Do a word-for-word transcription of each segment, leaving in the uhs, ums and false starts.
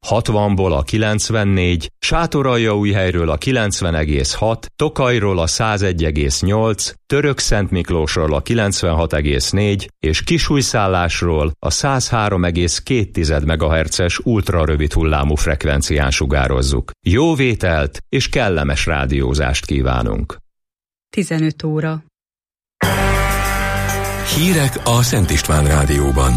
hatvanból a kilencvennégy, Sátoraljaújhelyről a kilencven egész hat, Tokajról a százegy egész nyolc, Törökszentmiklósról a kilencvenhat egész négy és Kisújszállásról a száz három egész két megahertzes ultrarövid hullámú frekvencián sugározzuk. Jó vételt és kellemes rádiózást kívánunk! tizenöt óra. Hírek a Szent István Rádióban.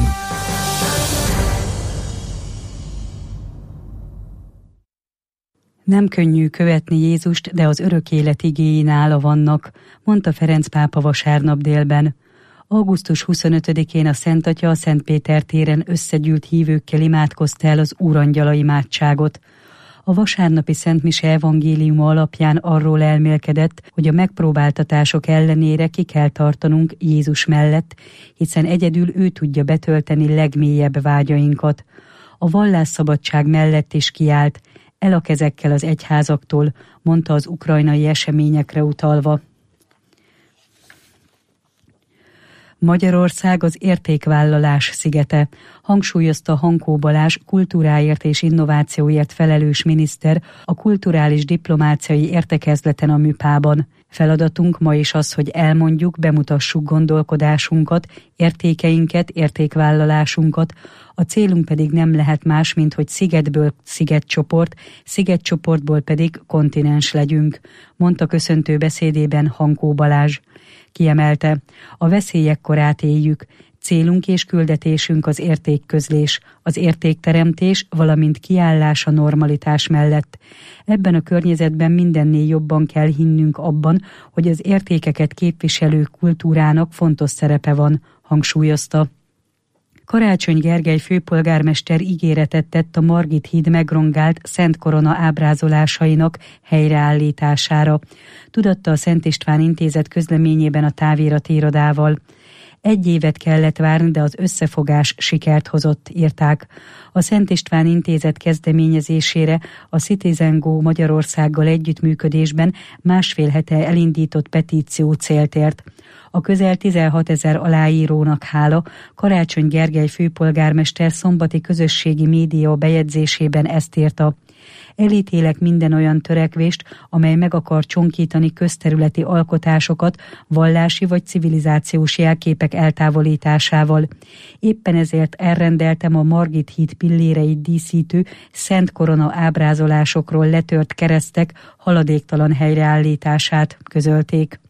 Nem könnyű követni Jézust, de az örök élet igéi nála vannak, mondta Ferenc pápa vasárnap délben. augusztus huszonötödikén a Szent Atya a Szent Péter téren összegyűlt hívőkkel imádkozta el az Úrangyala imádságot. A vasárnapi Szent Mise evangéliuma alapján arról elmélkedett, hogy a megpróbáltatások ellenére ki kell tartanunk Jézus mellett, hiszen egyedül ő tudja betölteni legmélyebb vágyainkat. A vallásszabadság mellett is kiállt, el a kezekkel az egyházaktól, mondta az ukrajnai eseményekre utalva. Magyarország az értékvállalás szigete, hangsúlyozta Hankó Balázs kultúráért és innovációért felelős miniszter a kulturális diplomáciai értekezleten a Műpában. Feladatunk ma is az, hogy elmondjuk, bemutassuk gondolkodásunkat, értékeinket, értékvállalásunkat, a célunk pedig nem lehet más, mint hogy szigetből szigetcsoport, szigetcsoportból pedig kontinens legyünk, mondta köszöntő beszédében Hankó Balázs. Kiemelte, a veszélyek korát éljük, célunk és küldetésünk az értékközlés, az értékteremtés, valamint kiállás a normalitás mellett. Ebben a környezetben mindennél jobban kell hinnünk abban, hogy az értékeket képviselő kultúrának fontos szerepe van, hangsúlyozta. Karácsony Gergely főpolgármester ígéretet tett a Margit híd megrongált Szent Korona ábrázolásainak helyreállítására. Tudatta a Szent István Intézet közleményében a távirati irodával. Egy évet kellett várni, de az összefogás sikert hozott, írták. A Szent István Intézet kezdeményezésére a Citizen Go Magyarországgal együttműködésben másfél hete elindított petíció célt ért. A közel tizenhatezer aláírónak hála Karácsony Gergely főpolgármester szombati közösségi média bejegyzésében ezt írta. Elítélek minden olyan törekvést, amely meg akar csonkítani közterületi alkotásokat vallási vagy civilizációs jelképek eltávolításával. Éppen ezért elrendeltem a Margit híd pilléreit díszítő Szent Korona ábrázolásokról letört keresztek haladéktalan helyreállítását, közölték.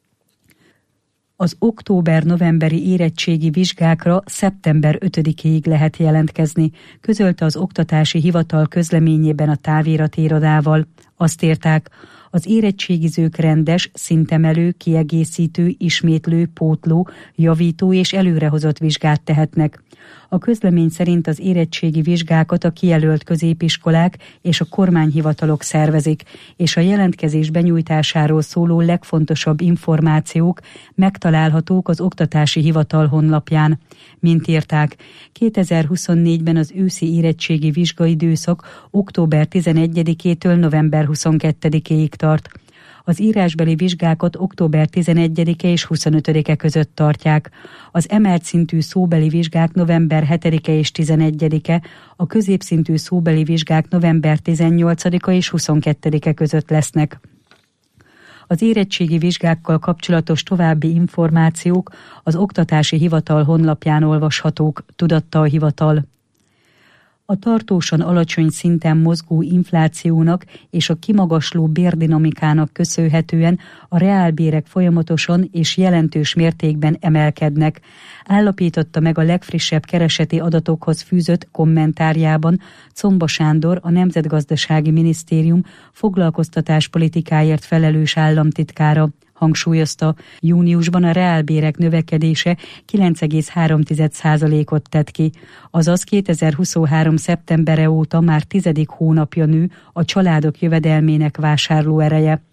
Az október-novemberi érettségi vizsgákra szeptember ötödikéig lehet jelentkezni, közölte az Oktatási Hivatal közleményében a távirati irodával. Azt írták, az érettségizők rendes, szintemelő, kiegészítő, ismétlő, pótló, javító és előrehozott vizsgát tehetnek. A közlemény szerint az érettségi vizsgákat a kijelölt középiskolák és a kormányhivatalok szervezik, és a jelentkezés benyújtásáról szóló legfontosabb információk megtalálhatók az Oktatási Hivatal honlapján. Mint írták, kétezer-huszonnégyben az őszi érettségi vizsgaidőszak október tizenegyedikétől november huszonkettedikéig tart. Az írásbeli vizsgákat október tizenegyedike és huszonötödike között tartják. Az emelt szintű szóbeli vizsgák november hetedike és tizenegyedike, a középszintű szóbeli vizsgák november tizennyolcadika és huszonkettedike között lesznek. Az érettségi vizsgákkal kapcsolatos további információk az Oktatási Hivatal honlapján olvashatók, tudatta a hivatal. A tartósan alacsony szinten mozgó inflációnak és a kimagasló bérdinamikának köszönhetően a reálbérek folyamatosan és jelentős mértékben emelkednek, állapította meg a legfrissebb kereseti adatokhoz fűzött kommentárjában Czomba Sándor, a Nemzetgazdasági Minisztérium foglalkoztatáspolitikáért felelős államtitkára. Hangsúlyozta, júniusban a reálbérek növekedése kilenc egész három százalékot tett ki, azaz kétezer-huszonhárom szeptembere óta már tizedik hónapja nő a családok jövedelmének vásárlóereje.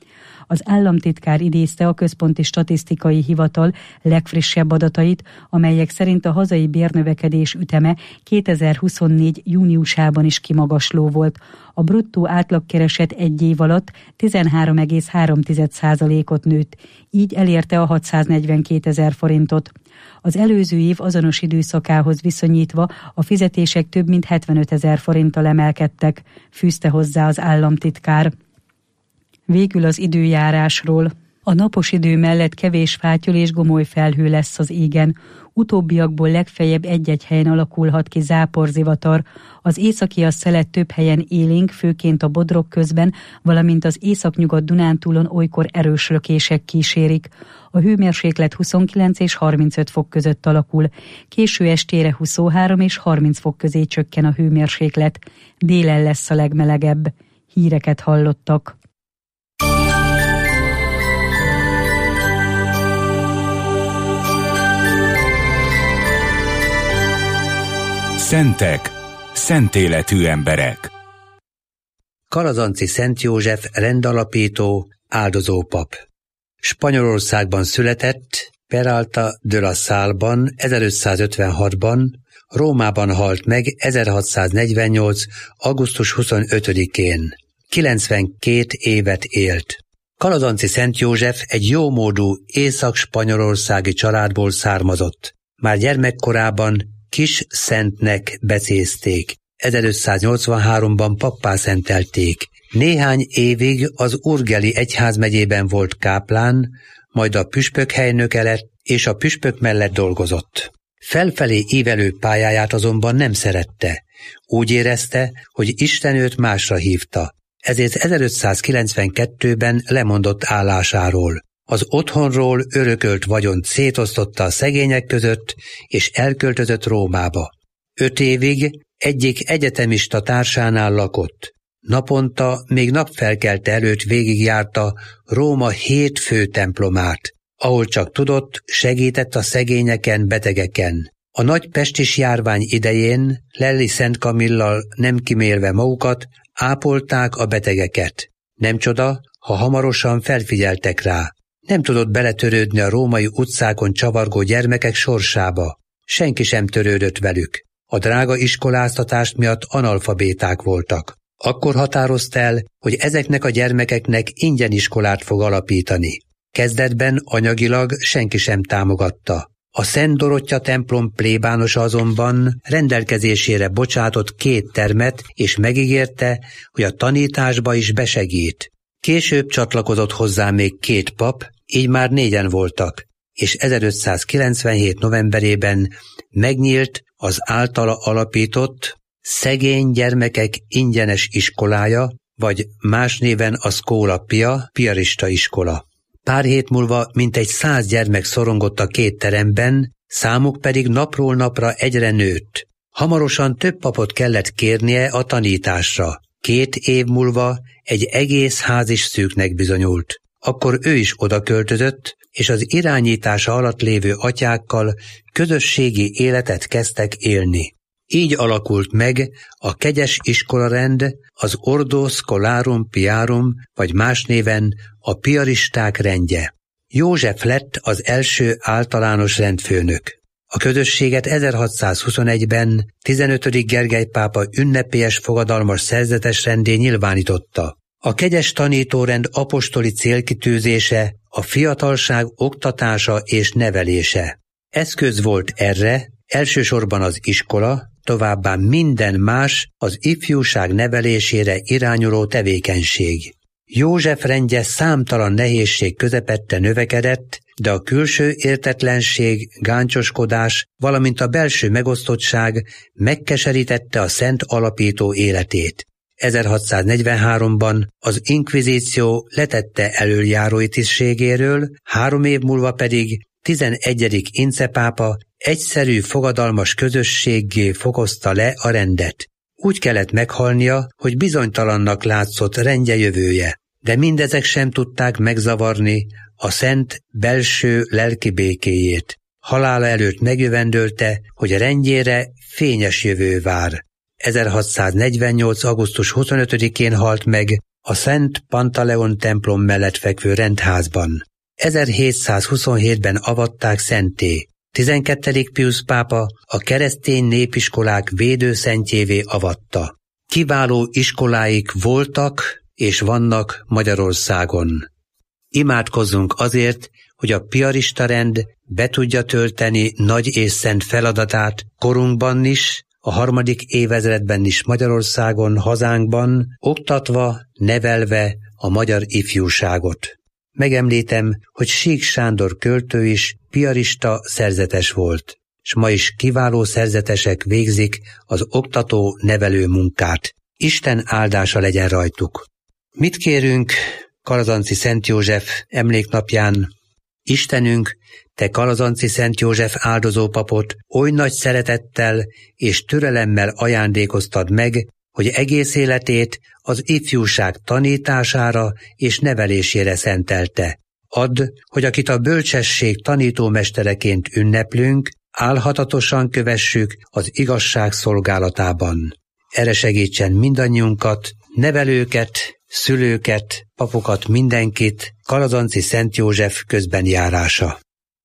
Az államtitkár idézte a Központi Statisztikai Hivatal legfrissebb adatait, amelyek szerint a hazai bérnövekedés üteme kétezer-huszonnégy júniusában is kimagasló volt. A bruttó átlagkereset egy év alatt tizenhárom egész három százalékot nőtt, így elérte a hatszáznegyvenkétezer forintot. Az előző év azonos időszakához viszonyítva a fizetések több mint hetvenötezer forinttal emelkedtek, fűzte hozzá az államtitkár. Végül az időjárásról. A napos idő mellett kevés fátyol és gomoly felhő lesz az égen. Utóbbiakból legfeljebb egy-egy helyen alakulhat ki záporzivatar. Az északi szelet több helyen élénk, főként a Bodrog közben, valamint az északnyugat Dunántúlon olykor erős lökések kísérik. A hőmérséklet huszonkilenc és harmincöt fok között alakul. Késő estére huszonhárom és harminc fok közé csökken a hőmérséklet. Délen lesz a legmelegebb. Híreket hallottak. Szentek, szent életű emberek. Kalazanci Szent József rendalapító, áldozópap. Spanyolországban született, Peralta de la Salban ezerötszázötvenhatban, Rómában halt meg ezerhatszáznegyvennyolc. augusztus huszonötödikén. kilencvenkét évet élt. Kalazanci Szent József egy jómódú észak-spanyolországi családból származott. Már gyermekkorában Kis Szentnek becézték. ezerötszáznyolcvanháromban pappá szentelték. Néhány évig az Urgeli egyházmegyében volt káplán, majd a püspök helynöke lett, és a püspök mellett dolgozott. Felfelé ívelő pályáját azonban nem szerette. Úgy érezte, hogy Isten őt másra hívta. Ezért ezerötszázkilencvenkettőben lemondott állásáról. Az otthonról örökölt vagyont szétosztotta a szegények között, és elköltözött Rómába. Öt évig egyik egyetemista társánál lakott. Naponta, még napfelkelte előtt végigjárta Róma hét fő templomát, ahol csak tudott, segített a szegényeken, betegeken. A nagy pestis járvány idején Lelli Szent Kamillal nem kimélve magukat, ápolták a betegeket. Nem csoda, ha hamarosan felfigyeltek rá. Nem tudott beletörődni a római utcákon csavargó gyermekek sorsába. Senki sem törődött velük. A drága iskoláztatás miatt analfabéták voltak. Akkor határozta el, hogy ezeknek a gyermekeknek ingyen iskolát fog alapítani. Kezdetben anyagilag senki sem támogatta. A Szent Dorottya templom plébánosa azonban rendelkezésére bocsátott két termet, és megígérte, hogy a tanításba is besegít. Később csatlakozott hozzá még két pap, így már négyen voltak, és ezerötszázkilencvenhét novemberében megnyílt az általa alapított Szegény gyermekek ingyenes iskolája, vagy más néven a Schola Pia, piarista iskola. Pár hét múlva mintegy száz gyermek szorongott a két teremben, számuk pedig napról napra egyre nőtt. Hamarosan több papot kellett kérnie a tanításra. Két év múlva egy egész ház is szűknek bizonyult. Akkor ő is odaköltözött, és az irányítása alatt lévő atyákkal közösségi életet kezdtek élni. Így alakult meg a kegyes iskolarend, az Ordo Scholarum Piarum, vagy más néven a piaristák rendje. József lett az első általános rendfőnök. A közösséget ezerhatszázhuszonegyben tizenötödik Gergely pápa ünnepélyes fogadalmas szerzetes rendé nyilvánította. A kegyes tanítórend apostoli célkitűzése a fiatalság oktatása és nevelése. Eszköz volt erre elsősorban az iskola, továbbá minden más az ifjúság nevelésére irányuló tevékenység. József rendje számtalan nehézség közepette növekedett, de a külső értetlenség, gáncsoskodás, valamint a belső megosztottság megkeserítette a szent alapító életét. ezerhatszáznegyvenháromban az inkvizíció letette elöljárói tisztségéről, három év múlva pedig tizenegyedik Ince pápa egyszerű fogadalmas közösséggé fokozta le a rendet. Úgy kellett meghalnia, hogy bizonytalannak látszott rendje jövője, de mindezek sem tudták megzavarni a szent belső lelki békéjét. Halála előtt megjövendölte, hogy rendjére fényes jövő vár. ezerhatszáznegyvennyolc. augusztus huszonötödikén halt meg, a Szent Pantaleon templom mellett fekvő rendházban. ezerhétszázhuszonhétben avatták szentté. tizenkettedik Piusz pápa a keresztény népiskolák védőszentjévé avatta. Kiváló iskoláik voltak és vannak Magyarországon. Imádkozzunk azért, hogy a piarista rend be tudja tölteni nagy és szent feladatát korunkban is, a harmadik évezredben is Magyarországon, hazánkban, oktatva, nevelve a magyar ifjúságot. Megemlítem, hogy Sík Sándor költő is piarista szerzetes volt, s ma is kiváló szerzetesek végzik az oktató-nevelő munkát. Isten áldása legyen rajtuk. Mit kérünk Kalazanci Szent József emléknapján? Istenünk, te Kalazanci Szent József áldozópapot oly nagy szeretettel és türelemmel ajándékoztad meg, hogy egész életét az ifjúság tanítására és nevelésére szentelte. Add, hogy akit a bölcsesség tanítómestereként ünneplünk, álhatatosan kövessük az igazság szolgálatában. Erre segítsen mindannyiunkat, nevelőket, szülőket, papokat, mindenkit, Kalazanci Szent József közbenjárása.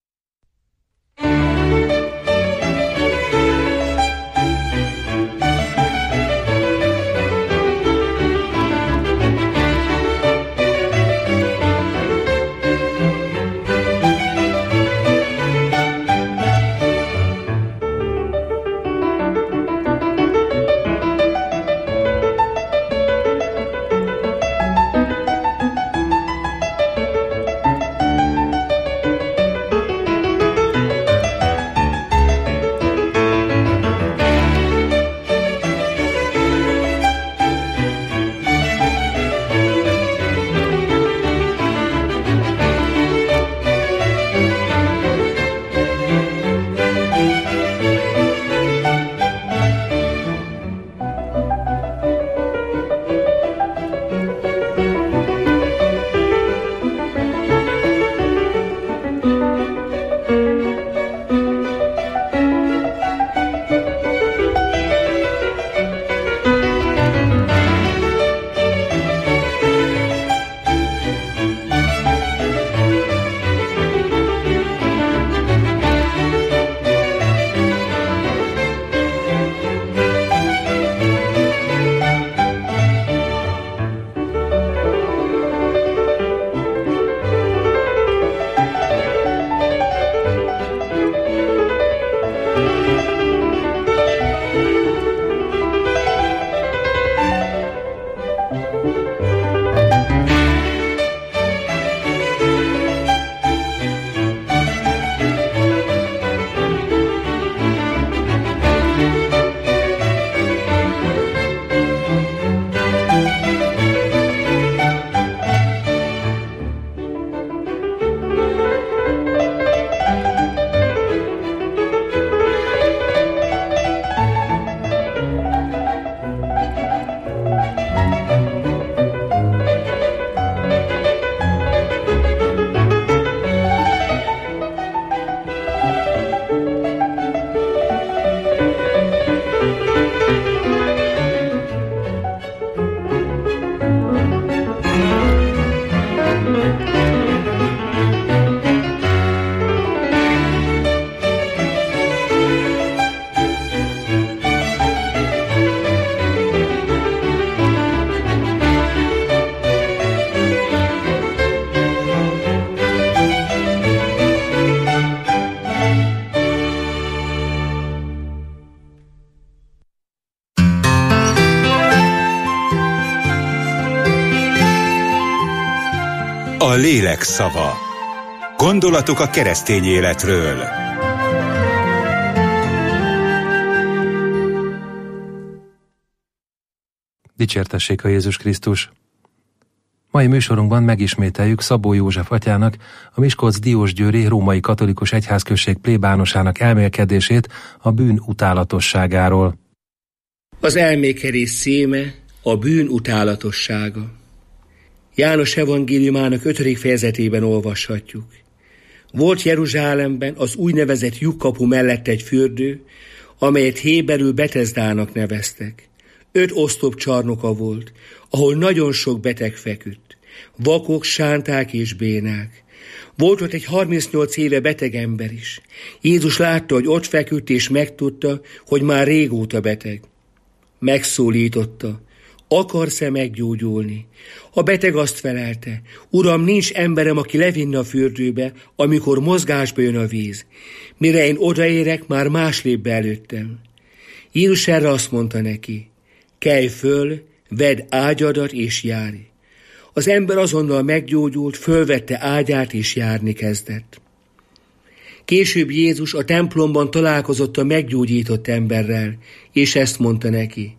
A lélek szava. Gondolatok a keresztény életről. Dicsértessék a Jézus Krisztus! Mai műsorunkban megismételjük Szabó József atyának, a Miskolc-Diósgyőri római katolikus egyházközség plébánosának elmélkedését a bűn utálatosságáról. Az elmékedés címe a bűn utálatossága. János evangéliumának ötödik fejezetében olvashatjuk. Volt Jeruzsálemben az úgynevezett lyukkapu mellett egy fürdő, amelyet héberül Betesdának neveztek. Öt osztop csarnoka volt, ahol nagyon sok beteg feküdt. Vakok, sánták és bénák. Volt ott egy harmincnyolc éve beteg ember is. Jézus látta, hogy ott feküdt, és megtudta, hogy már régóta beteg. Megszólította: akarsz-e meggyógyulni? A beteg azt felelte: Uram, nincs emberem, aki levinne a fürdőbe, amikor mozgásba jön a víz. Mire én odaérek, már más lép be előttem. Jézus erre azt mondta neki: kelj föl, vedd ágyadat és járj. Az ember azonnal meggyógyult, fölvette ágyát és járni kezdett. Később Jézus a templomban találkozott a meggyógyított emberrel, és ezt mondta neki: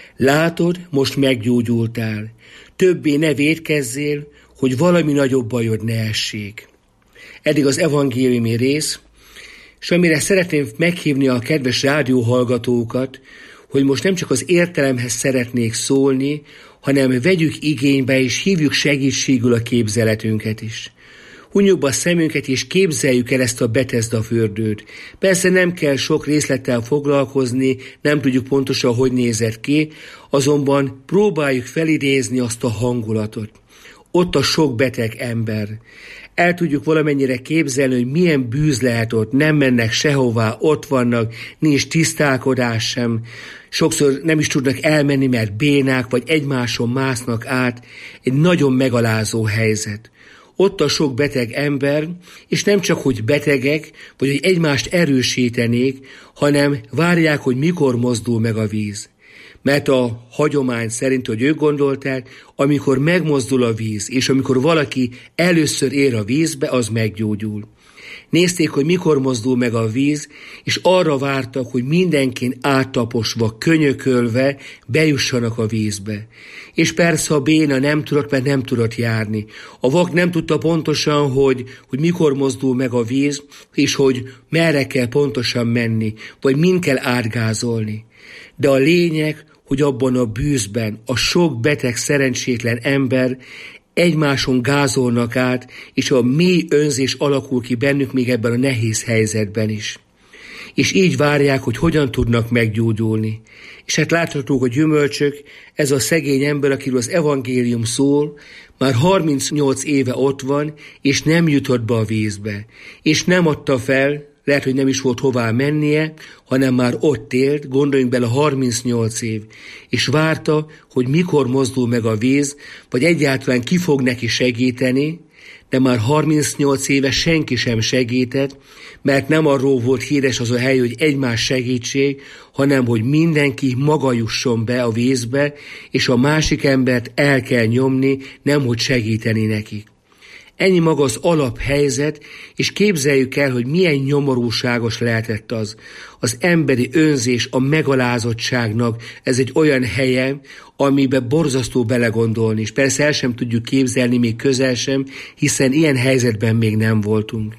látod, most meggyógyultál, többé ne vétkezzél, hogy valami nagyobb bajod ne essék. Eddig az evangéliumi rész, és amire szeretném meghívni a kedves rádióhallgatókat, hogy most nem csak az értelemhez szeretnék szólni, hanem vegyük igénybe és hívjuk segítségül a képzeletünket is. Hunyjuk be a szemünket és képzeljük el ezt a Betesda fürdőt. Persze nem kell sok részlettel foglalkozni, nem tudjuk pontosan, hogy nézett ki, azonban próbáljuk felidézni azt a hangulatot. Ott a sok beteg ember. El tudjuk valamennyire képzelni, hogy milyen bűz lehet ott, nem mennek sehová, ott vannak, nincs tisztálkodás sem. Sokszor nem is tudnak elmenni, mert bénák, vagy egymáson másznak át. Egy nagyon megalázó helyzet. Ott a sok beteg ember, és nem csak, hogy betegek, vagy hogy egymást erősítenék, hanem várják, hogy mikor mozdul meg a víz. Mert a hagyomány szerint, hogy ők gondolták, amikor megmozdul a víz, és amikor valaki először ér a vízbe, az meggyógyul. Nézték, hogy mikor mozdul meg a víz, és arra vártak, hogy mindenkin áttaposva, könyökölve bejussanak a vízbe. És persze a béna nem tudott, mert nem tudott járni. A vak nem tudta pontosan, hogy, hogy mikor mozdul meg a víz, és hogy merre kell pontosan menni, vagy mind kell átgázolni. De a lényeg, hogy abban a bűzben a sok beteg, szerencsétlen ember egymáson gázolnak át, és a mély önzés alakul ki bennük még ebben a nehéz helyzetben is. És így várják, hogy hogyan tudnak meggyógyulni. És hát láthatók a gyümölcsök, ez a szegény ember, akiről az evangélium szól, már harmincnyolc éve ott van, és nem jutott be a vízbe. És nem adta fel, lehet, hogy nem is volt hová mennie, hanem már ott élt, gondoljunk bele, harmincnyolc év, és várta, hogy mikor mozdul meg a víz, vagy egyáltalán ki fog neki segíteni, de már harmincnyolc éve senki sem segített, mert nem arról volt híres az a hely, hogy egymás segítség, hanem hogy mindenki maga jusson be a vízbe, és a másik embert el kell nyomni, nemhogy segíteni nekik. Ennyi maga az alaphelyzet, és képzeljük el, hogy milyen nyomorúságos lehetett az. Az emberi önzés, a megalázottságnak ez egy olyan helye, amiben borzasztó belegondolni, és persze el sem tudjuk képzelni, még közel sem, hiszen ilyen helyzetben még nem voltunk.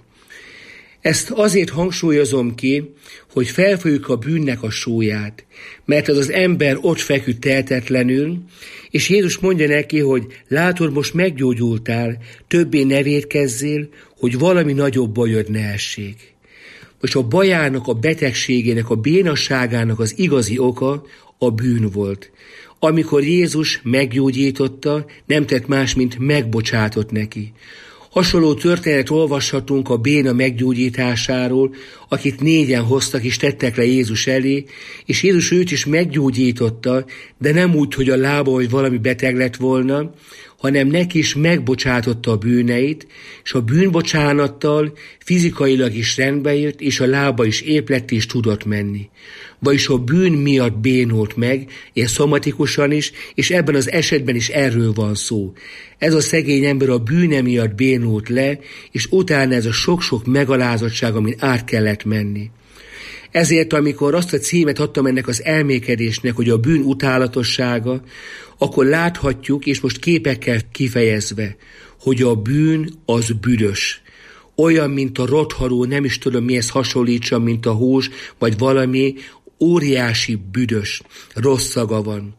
Ezt azért hangsúlyozom ki, hogy felfogjuk a bűnnek a súlyát, mert az az ember ott feküdt tehetetlenül, és Jézus mondja neki, hogy látod, most meggyógyultál, többé ne vétkezzél, hogy valami nagyobb bajod ne essék. Most a bajának, a betegségének, a bénasságának az igazi oka a bűn volt. Amikor Jézus meggyógyította, nem tett más, mint megbocsátott neki. Hasonló történet olvashatunk a béna meggyógyításáról, akit négyen hoztak és tettek le Jézus elé, és Jézus őt is meggyógyította, de nem úgy, hogy a lába, hogy valami beteg lett volna, hanem neki is megbocsátotta a bűneit, és a bűnbocsánattal fizikailag is rendbe jött, és a lába is épp lett és tudott menni. Vagyis a bűn miatt bénult meg, és szomatikusan is, és ebben az esetben is erről van szó. Ez a szegény ember a bűne miatt bénult le, és utána ez a sok-sok megalázottság, amin át kellett menni. Ezért, amikor azt a címet adtam ennek az elmékedésnek, hogy a bűn utálatossága, akkor láthatjuk, és most képekkel kifejezve, hogy a bűn az büdös. Olyan, mint a rotharó, nem is tudom mihez hasonlítsam, mint a hús, vagy valami óriási büdös, rossz szaga van.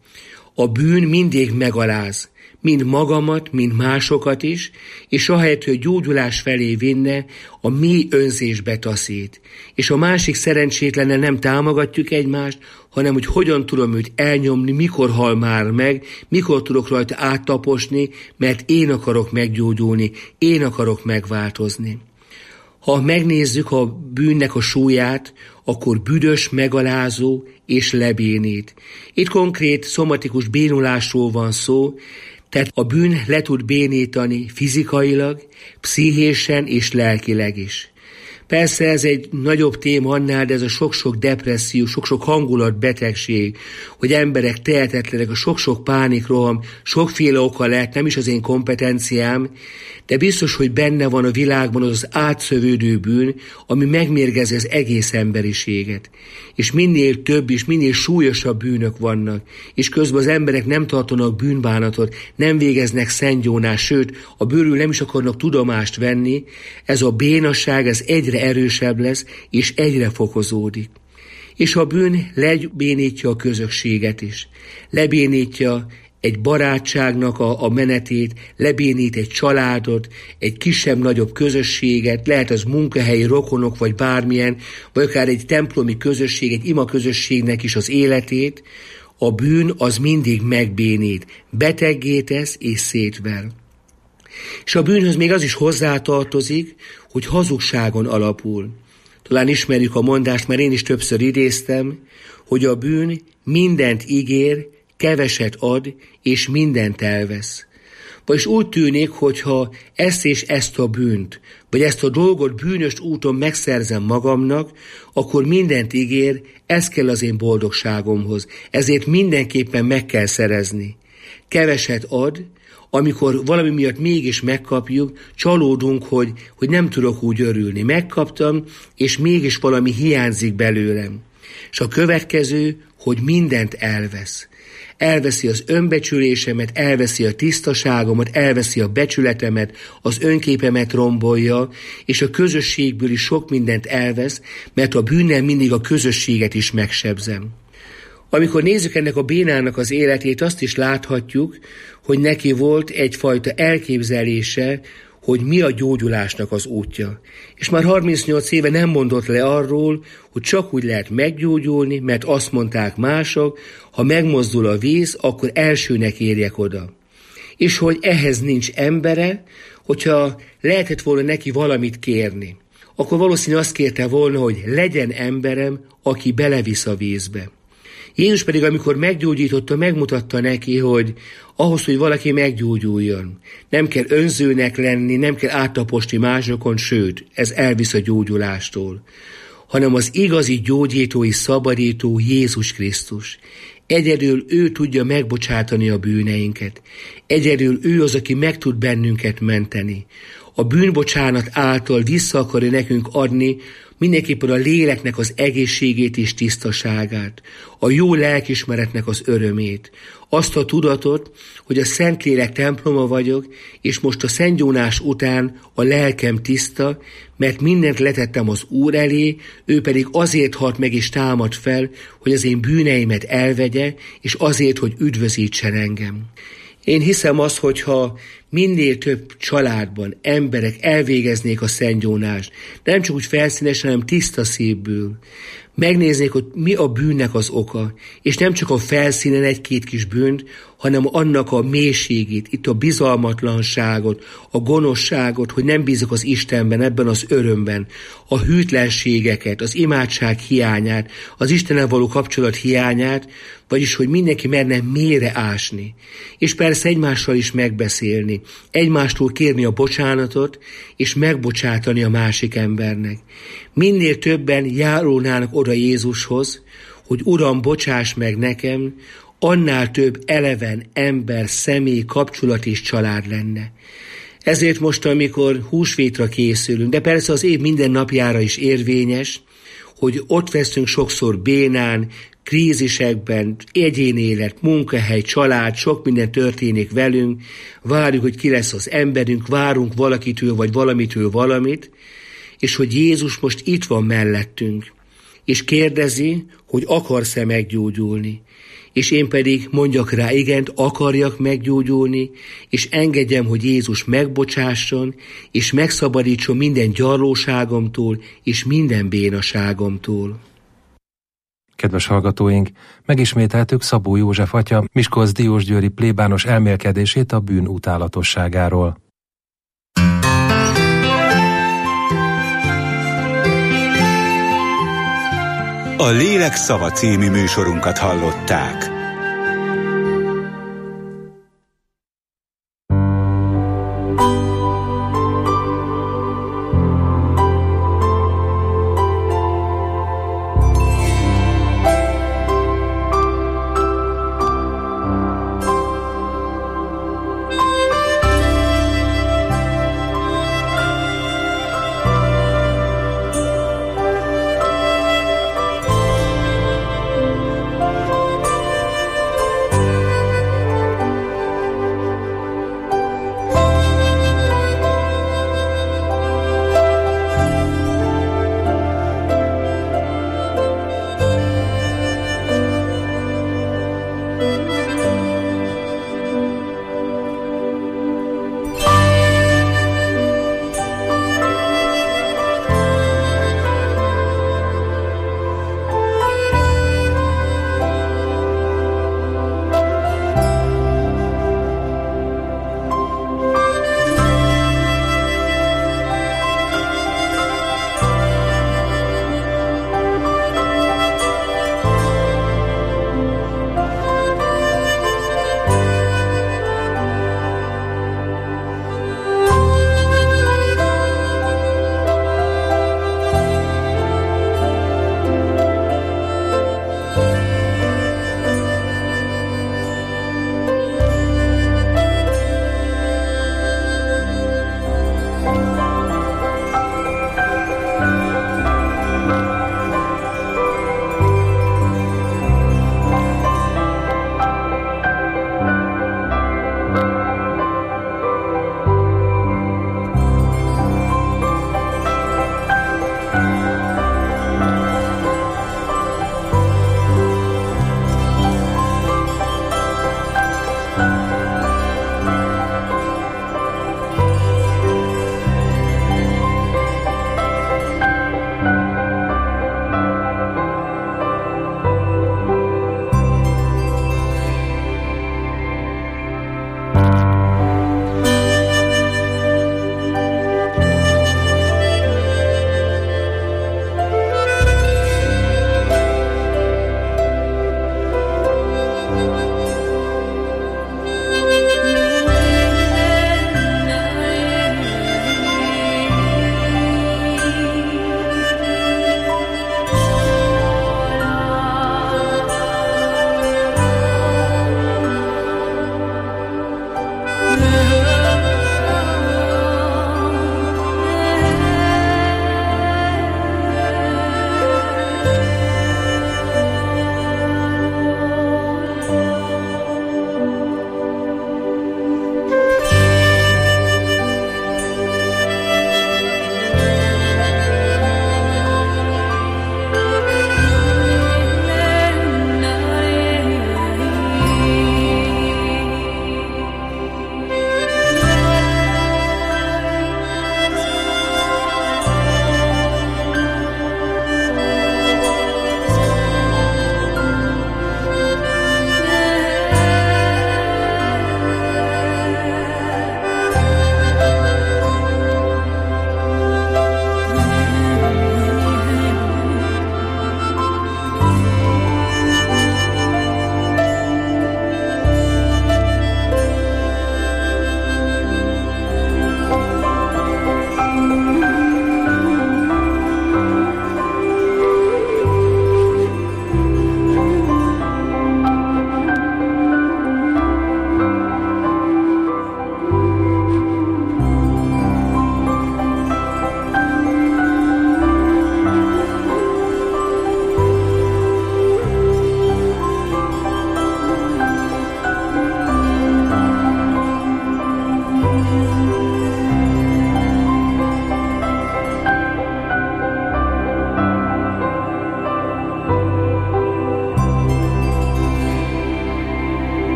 A bűn mindig megaláz, mind magamat, mind másokat is, és ahelyett, hogy gyógyulás felé vinne, a mély önzésbe taszít. És a másik szerencsétlene nem támogatjuk egymást, hanem hogy hogyan tudom őt elnyomni, mikor hal már meg, mikor tudok rajta áttaposni, mert én akarok meggyógyulni, én akarok megváltozni. Ha megnézzük a bűnnek a súlyát, akkor büdös, megalázó és lebénít. Itt konkrét szomatikus bénulásról van szó, tehát a bűn le tud bénítani fizikailag, pszichésen és lelkileg is. Persze ez egy nagyobb téma annál, de ez a sok-sok depresszió, sok-sok hangulatbetegség, hogy emberek tehetetlenek, a sok-sok pánikroham, sokféle oka lehet, nem is az én kompetenciám, de biztos, hogy benne van a világban az az átszövődő bűn, ami megmérgezi az egész emberiséget. És minél több és minél súlyosabb bűnök vannak, és közben az emberek nem tartanak bűnbánatot, nem végeznek szentgyónást, sőt, a bőrül nem is akarnak tudomást venni, ez a bénasság, ez egyre erősebb lesz, és egyre fokozódik. És a bűn lebénítja a közösséget is. Lebénítja egy barátságnak a, a menetét, lebénít egy családot, egy kisebb-nagyobb közösséget, lehet az munkahelyi rokonok, vagy bármilyen, vagy akár egy templomi közösség, egy ima közösségnek is az életét. A bűn az mindig megbénít, beteggé tesz és szétver. És a bűnhöz még az is hozzátartozik, hogy hazugságon alapul. Talán ismerjük a mondást, mert én is többször idéztem, hogy a bűn mindent ígér, keveset ad, és mindent elvesz. Vagyis úgy tűnik, hogyha ezt és ezt a bűnt, vagy ezt a dolgot bűnös úton megszerzem magamnak, akkor mindent ígér, ez kell az én boldogságomhoz. Ezért mindenképpen meg kell szerezni. Keveset ad, amikor valami miatt mégis megkapjuk, csalódunk, hogy, hogy nem tudok úgy örülni. Megkaptam, és mégis valami hiányzik belőlem. És a következő, hogy mindent elvesz. Elveszi az önbecsülésemet, elveszi a tisztaságomat, elveszi a becsületemet, az önképemet rombolja, és a közösségből is sok mindent elvesz, mert a bűnnel mindig a közösséget is megsebzem. Amikor nézzük ennek a bénának az életét, azt is láthatjuk, hogy neki volt egyfajta elképzelése, hogy mi a gyógyulásnak az útja. És már harmincnyolc éve nem mondott le arról, hogy csak úgy lehet meggyógyulni, mert azt mondták mások, ha megmozdul a víz, akkor elsőnek érjek oda. És hogy ehhez nincs embere, hogyha lehetett volna neki valamit kérni, akkor valószínűleg azt kérte volna, hogy legyen emberem, aki belevisz a vízbe. Jézus pedig, amikor meggyógyította, megmutatta neki, hogy ahhoz, hogy valaki meggyógyuljon, nem kell önzőnek lenni, nem kell áttaposni másokon, sőt, ez elvisz a gyógyulástól, hanem az igazi gyógyító és szabadító Jézus Krisztus. Egyedül ő tudja megbocsátani a bűneinket. Egyedül ő az, aki meg tud bennünket menteni. A bűnbocsánat által vissza akarja nekünk adni mindenképpen a léleknek az egészségét és tisztaságát, a jó lelkismeretnek az örömét, azt a tudatot, hogy a Szentlélek temploma vagyok, és most a szentgyónás után a lelkem tiszta, mert mindent letettem az Úr elé, ő pedig azért halt meg és támad fel, hogy az én bűneimet elvegye, és azért, hogy üdvözítsen engem. Én hiszem azt, hogyha minél több családban emberek elvégeznék a szentgyónást, nem csak úgy felszínesen, hanem tiszta szívből, megnéznék, hogy mi a bűnnek az oka, és nem csak a felszínen egy-két kis bűnt, hanem annak a mélységét, itt a bizalmatlanságot, a gonoszságot, hogy nem bízok az Istenben, ebben az örömben, a hűtlenségeket, az imádság hiányát, az Istennel való kapcsolat hiányát, vagyis, hogy mindenki merne mélyre ásni. És persze egymással is megbeszélni, egymástól kérni a bocsánatot, és megbocsátani a másik embernek. Minél többen járulnának oda Jézushoz, hogy Uram, bocsáss meg nekem, annál több eleven ember, személy, kapcsolat és család lenne. Ezért most, amikor húsvétra készülünk, de persze az év minden napjára is érvényes, hogy ott veszünk sokszor bénán, krízisekben, egyénélet, munkahely, család, sok minden történik velünk, várjuk, hogy ki lesz az emberünk, várunk valakitől vagy valamitől valamit, és hogy Jézus most itt van mellettünk, és kérdezi, hogy akarsz-e meggyógyulni. és én pedig mondjak rá igent, akarjak meggyógyulni, és engedjem, hogy Jézus megbocsásson, és megszabadítson minden gyarlóságomtól, és minden bénaságomtól. Kedves hallgatóink, megismételtük Szabó József atya miskolc-diósgyőri plébános elmélkedését a bűn utálatosságáról. A Lélek szava című műsorunkat hallották.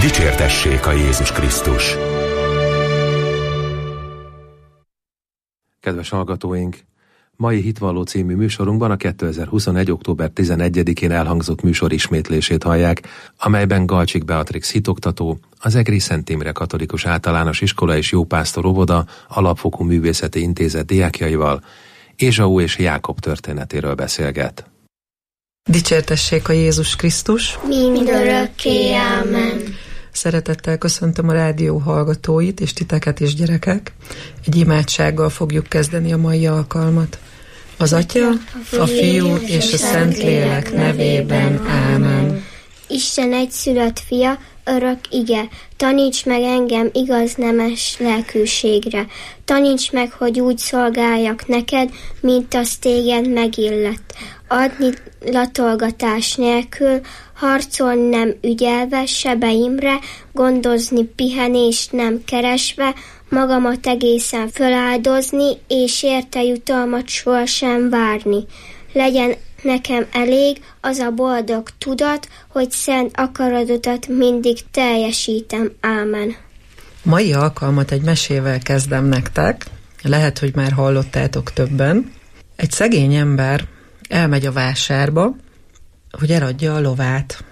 Dicsértessék a Jézus Krisztus! Kedves hallgatóink! Mai Hitvalló című műsorunkban a kétezer-huszonegy. október tizenegyedikén elhangzott műsor ismétlését hallják, amelyben Galcsik Beatrix hitoktató, az Egri Szent Imre Katolikus Általános Iskola és Jópásztor Óvoda Alapfokú Művészeti Intézet diákjaival Ézsau és Jákob történetéről beszélget. Dicsértessék a Jézus Krisztus! Mindörökké, ámen! Szeretettel köszöntöm a rádió hallgatóit és titeket is, gyerekek. Egy imádsággal fogjuk kezdeni a mai alkalmat. Az Atya, a Fiú és a Szentlélek nevében. Ámen. Isten egyszülött fia, örök ige, taníts meg engem igaz nemes lelkűségre. Taníts meg, hogy úgy szolgáljak neked, mint az téged megillett. Adni latolgatás nélkül, harcolni nem ügyelve, sebeimre, gondozni pihenést nem keresve, magamat egészen föláldozni, és érte jutalmat sohasem várni. Legyen nekem elég az a boldog tudat, hogy szent akaradodat mindig teljesítem. Ámen. Mai alkalmat egy mesével kezdem nektek. Lehet, hogy már hallottátok többen. Egy szegény ember elmegy a vásárba, hogy eladja a lovát.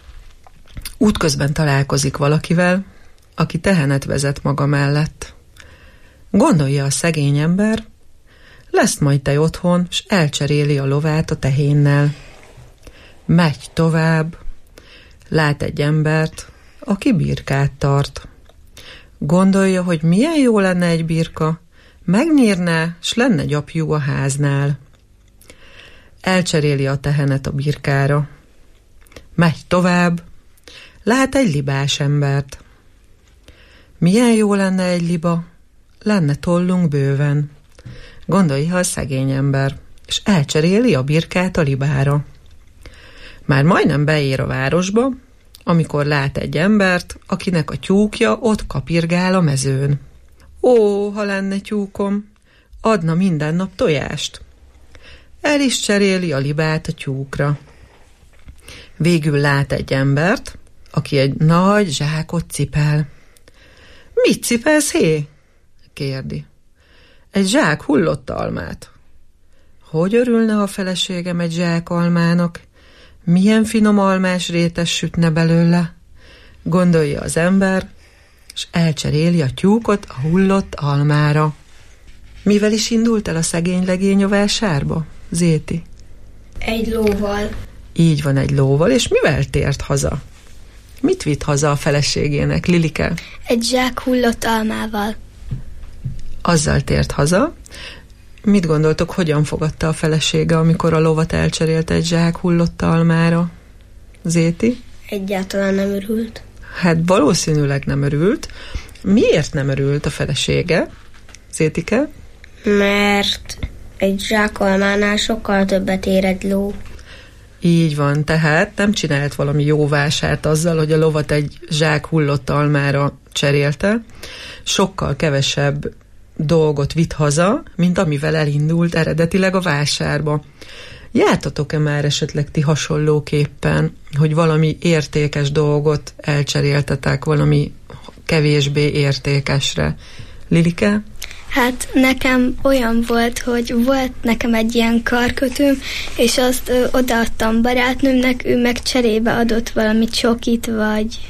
Útközben találkozik valakivel, aki tehenet vezet maga mellett. Gondolja a szegény ember, lesz majd tej otthon, s elcseréli a lovát a tehénnel. Megy tovább, lát egy embert, aki birkát tart. Gondolja, hogy milyen jó lenne egy birka, megnyírne, s lenne gyapjú a háznál. Elcseréli a tehenet a birkára. Megy tovább, lát egy libás embert. Milyen jó lenne egy liba, lenne tollunk bőven. Gondolja a szegény ember, és elcseréli a birkát a libára. Már majdnem beér a városba, amikor lát egy embert, akinek a tyúkja ott kapirgál a mezőn. Ó, ha lenne tyúkom, adna minden nap tojást. El is cseréli a libát a tyúkra. Végül lát egy embert, aki egy nagy zsákot cipel. Mit cipelsz, hé? Kérdi. Egy zsák hullott almát. Hogy örülne a feleségem egy zsák almának? Milyen finom almás rétes sütne belőle? Gondolja az ember, és elcseréli a tyúkot a hullott almára. Mivel is indult el a szegény legény a vásárba, Zéti? Egy lóval. Így van, egy lóval, és mivel tért haza? Mit vitt haza a feleségének, Lilike? Egy zsák hullott almával. Azzal tért haza. Mit gondoltok, hogyan fogadta a felesége, amikor a lovat elcserélte egy zsák hullott almára? Zéti? Egyáltalán nem örült. Hát valószínűleg nem örült. Miért nem örült a felesége, Zétike? Mert egy zsák almánál sokkal többet ér egy ló. Így van, tehát nem csinált valami jó vásárt azzal, hogy a lovat egy zsák hullott almára cserélte. Sokkal kevesebb dolgot vitt haza, mint amivel elindult eredetileg a vásárba. Jártatok-e már esetleg ti hasonlóképpen, hogy valami értékes dolgot elcseréltetek valami kevésbé értékesre? Lilike? Hát nekem olyan volt, hogy volt nekem egy ilyen karkötőm, és azt ö, odaadtam barátnőmnek, ő meg cserébe adott valami csokit, vagy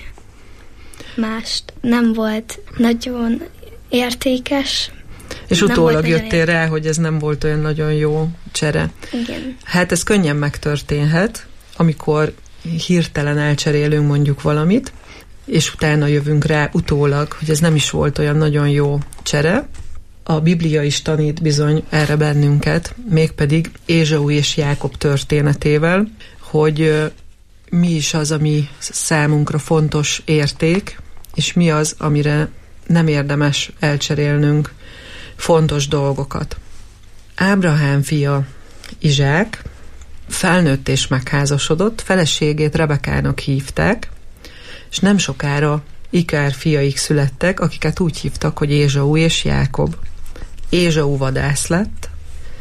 mást. Nem volt nagyon értékes. És utólag jöttél rá, hogy ez nem volt olyan nagyon jó csere. Igen. Hát ez könnyen megtörténhet, amikor hirtelen elcserélünk mondjuk valamit, és utána jövünk rá utólag, hogy ez nem is volt olyan nagyon jó csere. A Biblia is tanít bizony erre bennünket, mégpedig Ézsau és Jákob történetével, hogy mi is az, ami számunkra fontos érték, és mi az, amire nem érdemes elcserélnünk fontos dolgokat. Ábrahám fia Izsák felnőtt és megházasodott, feleségét Rebekának hívták, és nem sokára Ikár fiaik születtek, akiket úgy hívtak, hogy Ézsau és Jákob. Ézsau vadász lett,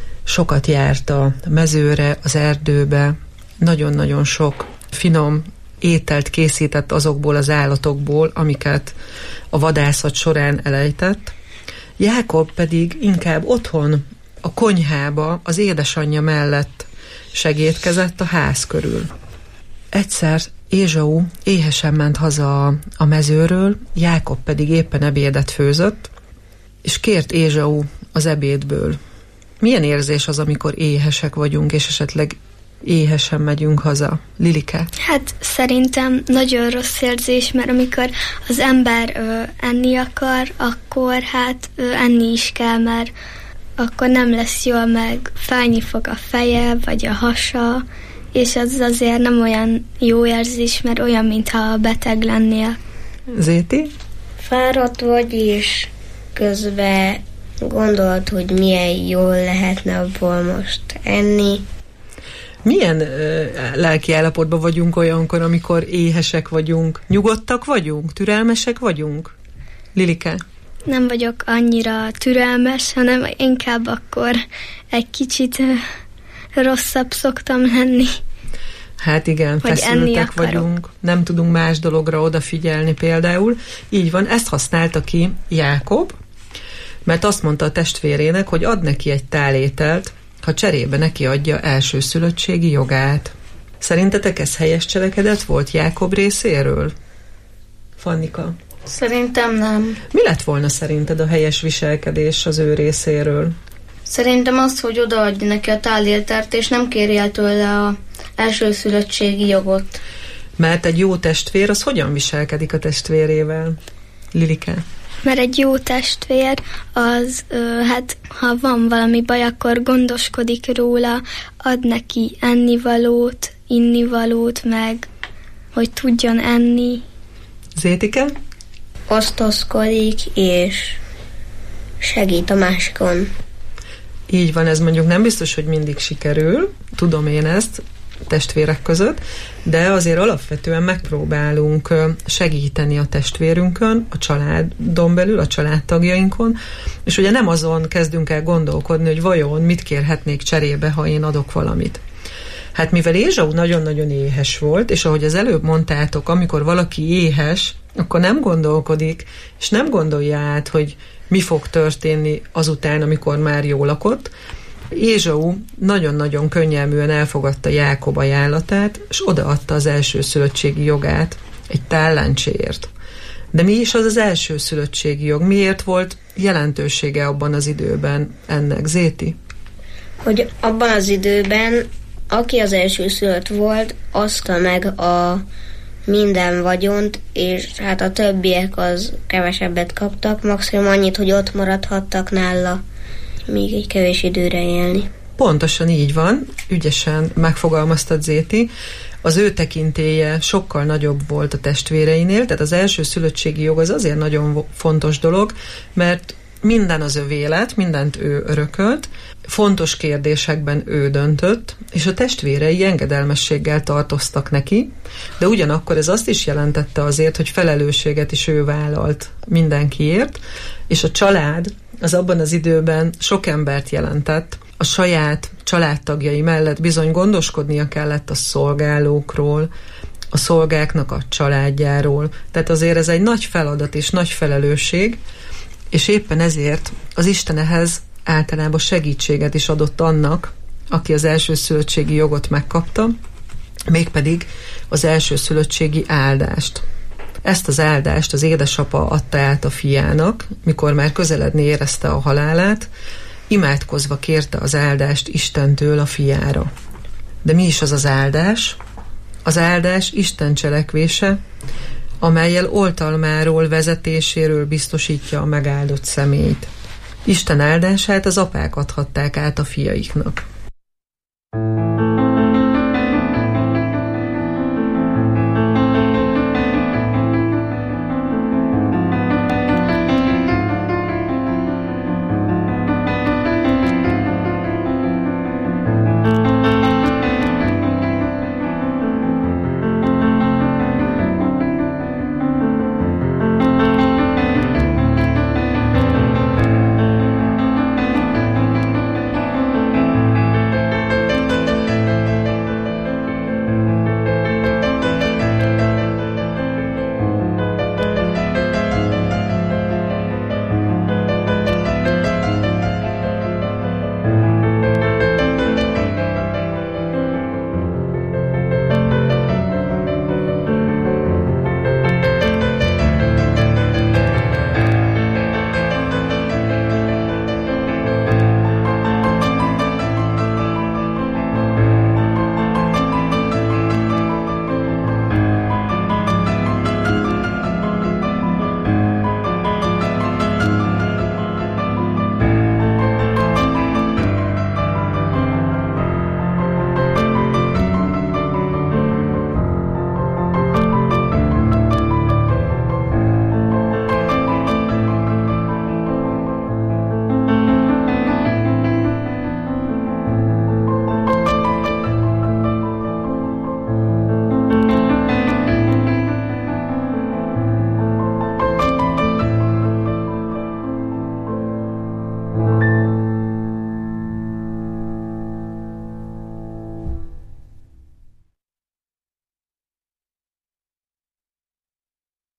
sokat járt a mezőre, az erdőbe, nagyon-nagyon sok finom ételt készített azokból az állatokból, amiket a vadászat során elejtett. Jákob pedig inkább otthon, a konyhába, az édesanyja mellett segédkezett a ház körül. Egyszer Ézsau éhesen ment haza a mezőről, Jákob pedig éppen ebédet főzött, és kért Ézsau az ebédből. Milyen érzés az, amikor éhesek vagyunk, és esetleg éhesen megyünk haza? Lilike? Hát szerintem nagyon rossz érzés, mert amikor az ember ö, enni akar, akkor hát ö, enni is kell, mert akkor nem lesz jól, meg fájni fog a feje, vagy a hasa, és az azért nem olyan jó érzés, mert olyan, mintha beteg lennél. Zéti? Fáradt vagy, és közben gondolt, hogy milyen jól lehetne abból most enni. Milyen ö, lelki állapotban vagyunk olyankor, amikor éhesek vagyunk? Nyugodtak vagyunk? Türelmesek vagyunk? Lilike? Nem vagyok annyira türelmes, hanem inkább akkor egy kicsit ö, rosszabb szoktam lenni. Hát igen, hogy feszültek vagyunk, nem tudunk más dologra odafigyelni például. Így van, ezt használta ki Jákob, mert azt mondta a testvérének, hogy ad neki egy tál ételt, ha cserébe neki adja elsőszülöttségi jogát. Szerintetek ez helyes cselekedet volt Jákob részéről? Fannika? Szerintem nem. Mi lett volna szerinted a helyes viselkedés az ő részéről? Szerintem az, hogy odaadja neki a táléltert, és nem kéri el tőle az elsőszülöttségi jogot. Mert egy jó testvér, az hogyan viselkedik a testvérével? Lilike? Mert egy jó testvér, az, ö, hát ha van valami baj, akkor gondoskodik róla, ad neki ennivalót, innivalót, meg hogy tudjon enni. Zétike? Osztozkodik, és segít a másikon. Így van, ez mondjuk nem biztos, hogy mindig sikerül, tudom én ezt testvérek között, de azért alapvetően megpróbálunk segíteni a testvérünkön, a családon belül, a családtagjainkon, és ugye nem azon kezdünk el gondolkodni, hogy vajon mit kérhetnék cserébe, ha én adok valamit. Hát mivel Ézsau nagyon-nagyon éhes volt, és ahogy az előbb mondtátok, amikor valaki éhes, akkor nem gondolkodik, és nem gondolja át, hogy mi fog történni azután, amikor már jól lakott. Ézsau nagyon-nagyon könnyelműen elfogadta Jákob ajánlatát, és odaadta az elsőszülöttségi jogát egy tálláncséért. De mi is az az elsőszülöttségi jog? Miért volt jelentősége abban az időben ennek? Zéti? Hogy abban az időben, aki az elsőszülött volt, oszta meg a minden vagyont, és hát a többiek az kevesebbet kaptak, maximum annyit, hogy ott maradhattak nála, még egy kevés időre élni. Pontosan így van, ügyesen megfogalmaztad, Zéti. Az ő tekintélye sokkal nagyobb volt a testvéreinél, tehát az elsőszülöttségi jog az azért nagyon fontos dolog, mert minden az övé lett, mindent ő örökölt, fontos kérdésekben ő döntött, és a testvérei engedelmességgel tartoztak neki, de ugyanakkor ez azt is jelentette azért, hogy felelősséget is ő vállalt mindenkiért, és a család az abban az időben sok embert jelentett, a saját családtagjai mellett bizony gondoskodnia kellett a szolgálókról, a szolgáknak a családjáról, tehát azért ez egy nagy feladat és nagy felelősség, és éppen ezért az Isten ehhez általában segítséget is adott annak, aki az elsőszülöttségi jogot megkapta, mégpedig az elsőszülöttségi áldást. Ezt az áldást az édesapa adta át a fiának, mikor már közeledni érezte a halálát, imádkozva kérte az áldást Istentől a fiára. De mi is az az áldás? Az áldás Isten cselekvése, amellyel oltalmáról, vezetéséről biztosítja a megáldott személyt. Isten áldását az apák adhatták át a fiaiknak.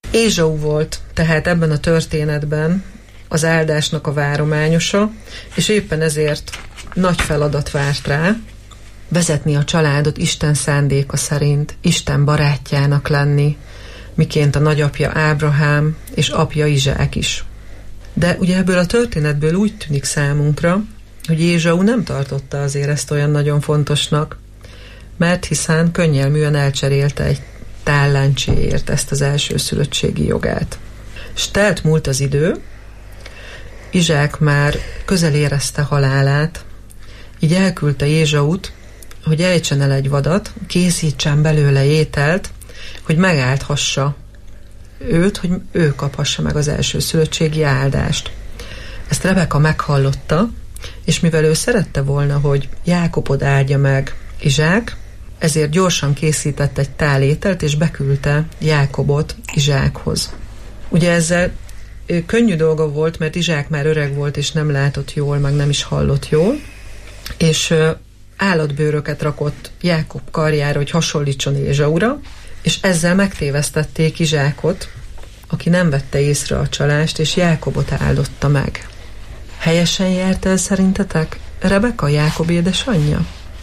Ézsau volt tehát ebben a történetben az áldásnak a várományosa, és éppen ezért nagy feladat várt rá, vezetni a családot Isten szándéka szerint, Isten barátjának lenni, miként a nagyapja Ábrahám és apja Izsák is. De ugye ebből a történetből úgy tűnik számunkra, hogy Ézsau nem tartotta azért ezt olyan nagyon fontosnak, mert hiszen könnyelműen elcserélte egy tálláncséért ezt az elsőszülöttségi jogát. S telt múlt az idő, Izsák már közel érezte halálát, így elküldte Ézsaut, hogy ejtsen el egy vadat, készítsen belőle ételt, hogy megáldhassa őt, hogy ő kaphassa meg az elsőszülöttségi áldást. Ezt Rebeka meghallotta, és mivel ő szerette volna, hogy Jákobot áldja meg Izsák, ezért gyorsan készített egy tál ételt, és beküldte Jákobot Izsákhoz. Ugye ezzel könnyű dolga volt, mert Izsák már öreg volt, és nem látott jól, meg nem is hallott jól, és állatbőröket rakott Jákob karjára, hogy hasonlítson Ézsaura, és ezzel megtévesztették Izsákot, aki nem vette észre a csalást, és Jákobot áldotta meg. Helyesen járt el szerintetek Rebeka, Jákob édesanyja?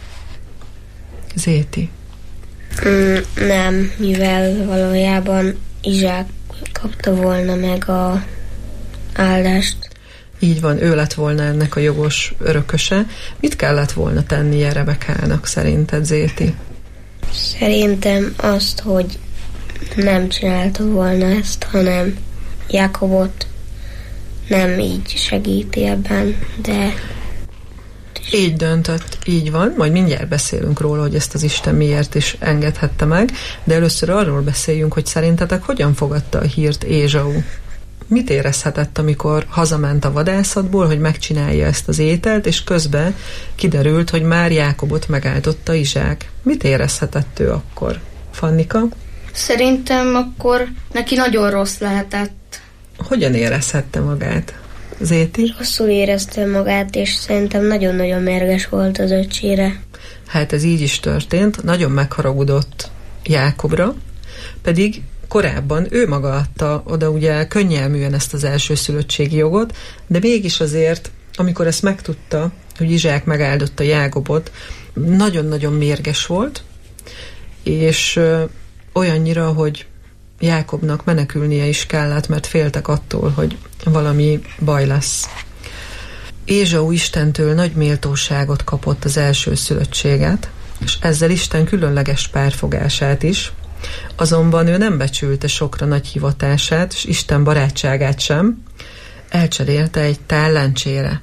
Zéti? Mm, nem, mivel valójában Izsák kapta volna meg a áldást. Így van, ő lett volna ennek a jogos örököse. Mit kellett volna tennie Rebekának szerinted, Zéti? Szerintem azt, hogy nem csinálta volna ezt, hanem Jákobot nem így segíti ebben, de... Így döntött, így van, majd mindjárt beszélünk róla, hogy ezt az Isten miért is engedhette meg, de először arról beszéljünk, hogy szerintetek hogyan fogadta a hírt Ézsau. Mit érezhetett, amikor hazament a vadászatból, hogy megcsinálja ezt az ételt, és közben kiderült, hogy már Jákobot megáldotta Izsák. Mit érezhetett ő akkor? Fannika? Szerintem akkor neki nagyon rossz lehetett. Hogyan érezhette magát? Zéti? Rosszul érezte magát, és szerintem nagyon-nagyon mérges volt az öcsére. Hát ez így is történt, nagyon megharagudott Jákobra, pedig korábban ő maga adta oda ugye könnyelműen ezt az elsőszülöttségi jogot, de mégis azért, amikor ezt megtudta, hogy Izsák megáldotta Jákobot, nagyon-nagyon mérges volt, és ö, olyannyira, hogy Jákobnak menekülnie is kellett, mert féltek attól, hogy valami baj lesz. Ézsau Istentől nagy méltóságot kapott az elsőszülöttséget, és ezzel Isten különleges párfogását is, azonban ő nem becsülte sokra nagy hivatását, és Isten barátságát sem, elcserélte egy táláncsére.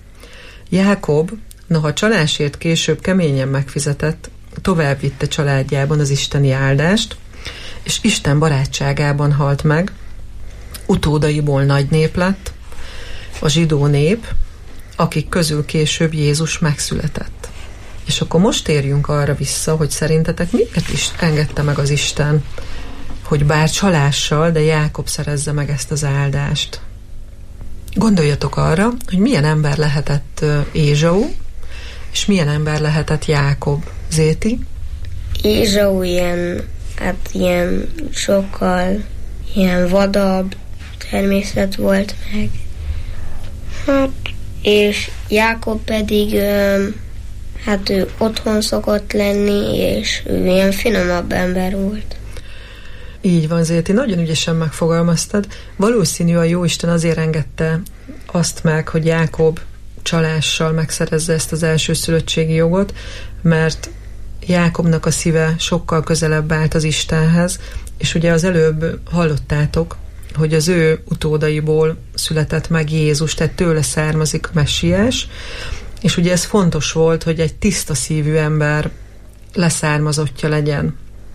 Jákob, noha csalásért később keményen megfizetett, tovább vitte családjában az isteni áldást, és Isten barátságában halt meg, utódaiból nagy nép lett, a zsidó nép, akik közül később Jézus megszületett. És akkor most térjünk arra vissza, hogy szerintetek miért is engedte meg az Isten, hogy bár csalással, de Jákob szerezze meg ezt az áldást. Gondoljatok arra, hogy milyen ember lehetett Ézsau, és milyen ember lehetett Jákob. Zéti? Ézsau ilyen, hát ilyen sokkal ilyen vadabb természet volt meg. Hát, és Jákob pedig hát ő otthon szokott lenni, és ő ilyen finomabb ember volt. Így van, Zéti, nagyon ügyesen megfogalmaztad. Valószínű a Jóisten azért engedte azt meg, hogy Jákob csalással megszerezze ezt az elsőszülöttségi jogot, mert Jákobnak a szíve sokkal közelebb állt az Istenhez, és ugye az előbb hallottátok, hogy az ő utódaiból született meg Jézus, tehát tőle származik a messiás, és ugye ez fontos volt, hogy egy tiszta szívű ember leszármazottja legyen.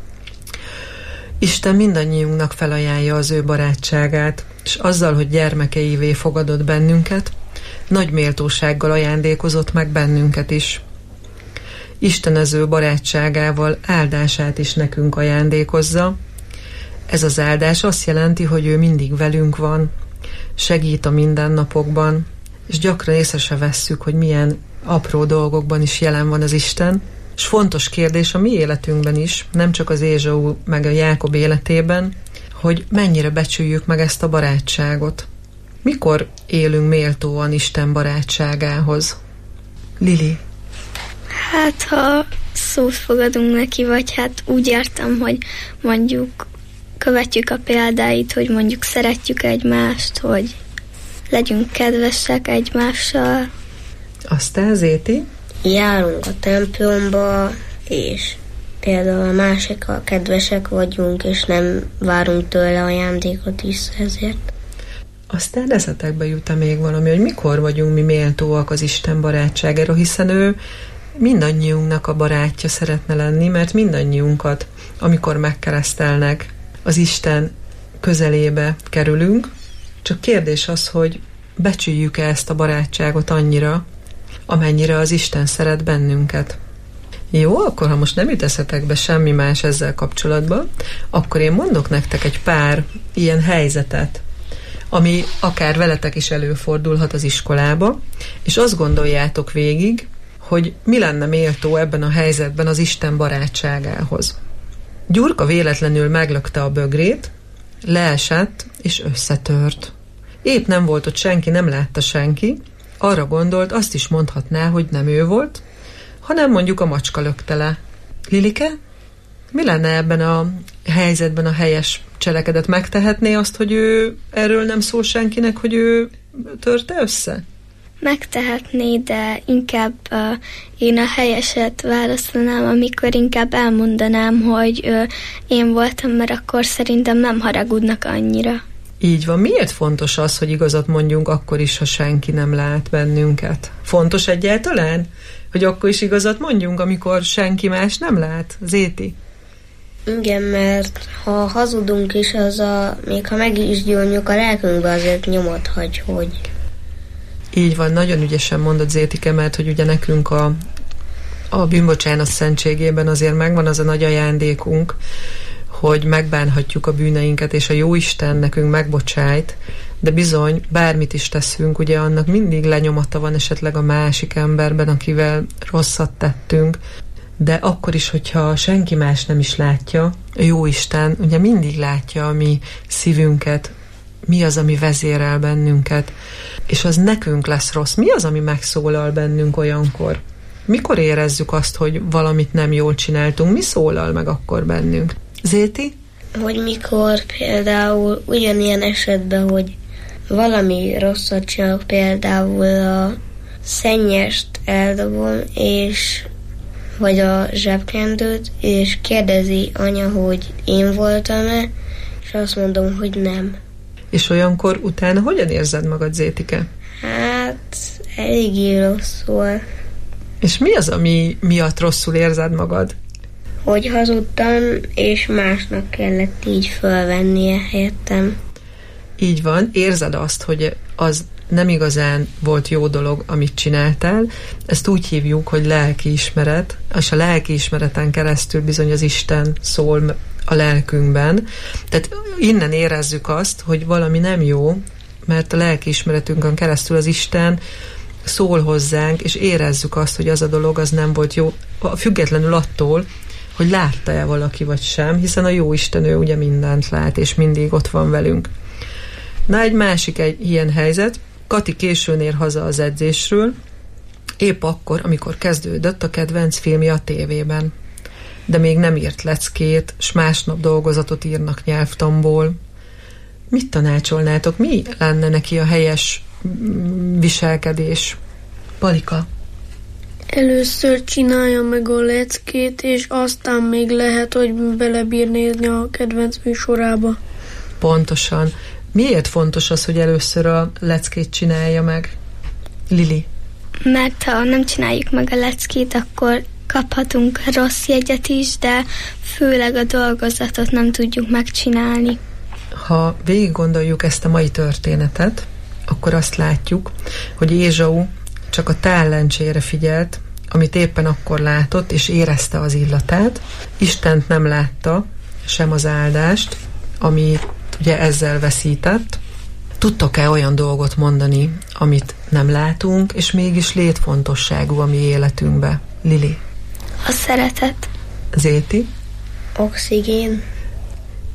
Isten mindannyiunknak felajánlja az ő barátságát, és azzal, hogy gyermekeivé fogadott bennünket, nagy méltósággal ajándékozott meg bennünket is. Isten az ő barátságával áldását is nekünk ajándékozza. Ez az áldás azt jelenti, hogy ő mindig velünk van, segít a mindennapokban, és gyakran észre se vesszük, hogy milyen apró dolgokban is jelen van az Isten. És fontos kérdés a mi életünkben is, nem csak az Ézsau meg a Jákob életében, hogy mennyire becsüljük meg ezt a barátságot. Mikor élünk méltóan Isten barátságához? Lili? Hát, ha szót fogadunk neki, vagy hát úgy értem, hogy mondjuk követjük a példáit, hogy mondjuk szeretjük egymást, hogy legyünk kedvesek egymással. Aztán Zéti? Járunk a templomba, és például a másikkal kedvesek vagyunk, és nem várunk tőle ajándékot is ezért. Aztán eszetekbe jut még valami, hogy mikor vagyunk mi méltóak az Isten barátságára, hiszen ő mindannyiunknak a barátja szeretne lenni, mert mindannyiunkat, amikor megkeresztelnek, az Isten közelébe kerülünk. Csak kérdés az, hogy becsüljük-e ezt a barátságot annyira, amennyire az Isten szeret bennünket. Jó, akkor ha most nem jut eszetekbe semmi más ezzel kapcsolatban, akkor én mondok nektek egy pár ilyen helyzetet, ami akár veletek is előfordulhat az iskolába, és azt gondoljátok végig, hogy mi lenne méltó ebben a helyzetben az Isten barátságához. Gyurka véletlenül meglökte a bögrét, leesett és összetört. Épp nem volt ott senki, nem látta senki, arra gondolt, azt is mondhatná, hogy nem ő volt, hanem mondjuk a macska lökte le. Lilike, mi lenne ebben a helyzetben a helyes cselekedet? Megtehetné azt, hogy ő erről nem szól senkinek, hogy ő törte össze? Megtehetné, de inkább uh, én a helyeset választanám, amikor inkább elmondanám, hogy uh, én voltam, mert akkor szerintem nem haragudnak annyira. Így van. Miért fontos az, hogy igazat mondjunk akkor is, ha senki nem lát bennünket? Fontos egyáltalán, hogy akkor is igazat mondjunk, amikor senki más nem lát? Zéti? Igen, mert ha hazudunk is, az a, még ha meg is gyónjuk, a lelkünkbe azért nyomot hagy, hogy... Így van, nagyon ügyesen mondod, Zétike, mert hogy ugye nekünk a, a bűnbocsánat szentségében azért megvan az a nagy ajándékunk, hogy megbánhatjuk a bűneinket, és a Jóisten nekünk megbocsájt, de bizony, bármit is teszünk, ugye annak mindig lenyomata van esetleg a másik emberben, akivel rosszat tettünk, de akkor is, hogyha senki más nem is látja, a Jóisten ugye mindig látja a mi szívünket, mi az, ami vezérel bennünket, és az nekünk lesz rossz. Mi az, ami megszólal bennünk olyankor? Mikor érezzük azt, hogy valamit nem jól csináltunk? Mi szólal meg akkor bennünk? Zéti? Hogy mikor például ugyanilyen esetben, hogy valami rosszat csinálok, például a szennyest eldobom, és vagy a zsebkendőt, és kérdezi anya, hogy én voltam-e, és azt mondom, hogy nem. És olyankor utána hogyan érzed magad, Zétike? Hát, eléggé rosszul. És mi az, ami miatt rosszul érzed magad? Hogy hazudtam, és másnak kellett így fölvennie helyettem. Így van, érzed azt, hogy az nem igazán volt jó dolog, amit csináltál. Ezt úgy hívjuk, hogy lelkiismeret, és a lelkiismereten keresztül bizony az Isten szól a lelkünkben. Tehát innen érezzük azt, hogy valami nem jó, mert a lelkiismeretünkön keresztül az Isten szól hozzánk, és érezzük azt, hogy az a dolog az nem volt jó, függetlenül attól, hogy látta-e valaki vagy sem, hiszen a Jóisten ő ugye mindent lát, és mindig ott van velünk. Na, egy másik egy ilyen helyzet. Kati későn ér haza az edzésről, épp akkor, amikor kezdődött a kedvenc filmje a tévében. De még nem írt leckét, s másnap dolgozatot írnak nyelvtanból. Mit tanácsolnátok? Mi lenne neki a helyes viselkedés? Palika? Először csinálja meg a leckét, és aztán még lehet, hogy belebír nézni a kedvenc műsorába. Pontosan. Miért fontos az, hogy először a leckét csinálja meg? Lili? Mert ha nem csináljuk meg a leckét, akkor kaphatunk rossz jegyet is, de főleg a dolgozatot nem tudjuk megcsinálni. Ha végig gondoljuk ezt a mai történetet, akkor azt látjuk, hogy Ézsau csak a tállencsére figyelt, amit éppen akkor látott, és érezte az illatát. Istent nem látta, sem az áldást, amit ugye ezzel veszített. Tudtok-e olyan dolgot mondani, amit nem látunk, és mégis létfontosságú a mi életünkbe? Lili? A szeretet. Zéti? Oxigén.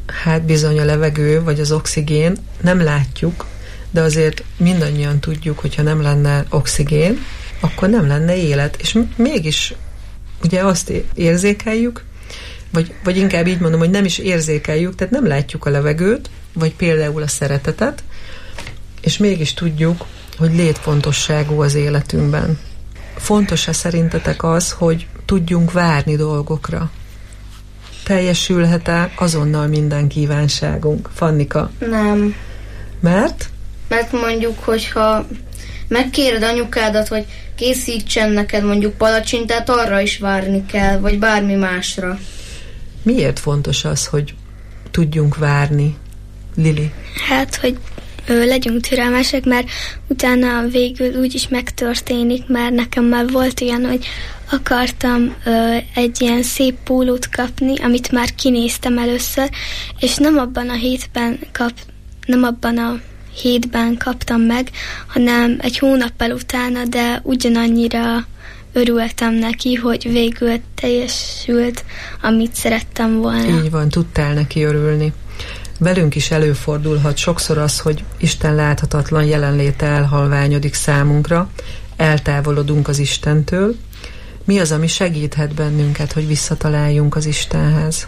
hát bizony a levegő, vagy az oxigén, nem látjuk, de azért mindannyian tudjuk, hogyha nem lenne oxigén, akkor nem lenne élet. És mégis ugye azt érzékeljük, vagy, vagy inkább így mondom, hogy nem is érzékeljük, tehát nem látjuk a levegőt, vagy például a szeretetet, és mégis tudjuk, hogy létfontosságú az életünkben. Fontos-e szerintetek az, hogy tudjunk várni dolgokra? Teljesülhet-e azonnal minden kívánságunk? Fannika? Nem. Mert? Mert mondjuk, hogyha megkéred anyukádat, hogy készítsen neked mondjuk palacsintát, arra is várni kell, vagy bármi másra. Miért fontos az, hogy tudjunk várni, Lili? Hát, hogy ö, legyünk türelmesek, mert utána végül úgyis megtörténik, mert nekem már volt olyan, hogy akartam ö, egy ilyen szép pólót kapni, amit már kinéztem először, és nem abban a hétben kap, nem abban a hétben kaptam meg, hanem egy hónappal utána, de ugyanannyira örültem neki, hogy végül teljesült, amit szerettem volna. Így van, tudtál neki örülni. Velünk is előfordulhat sokszor az, hogy Isten láthatatlan jelenléte elhalványodik számunkra, eltávolodunk az Istentől. Mi az, ami segíthet bennünket, hogy visszataláljunk az Istenhez?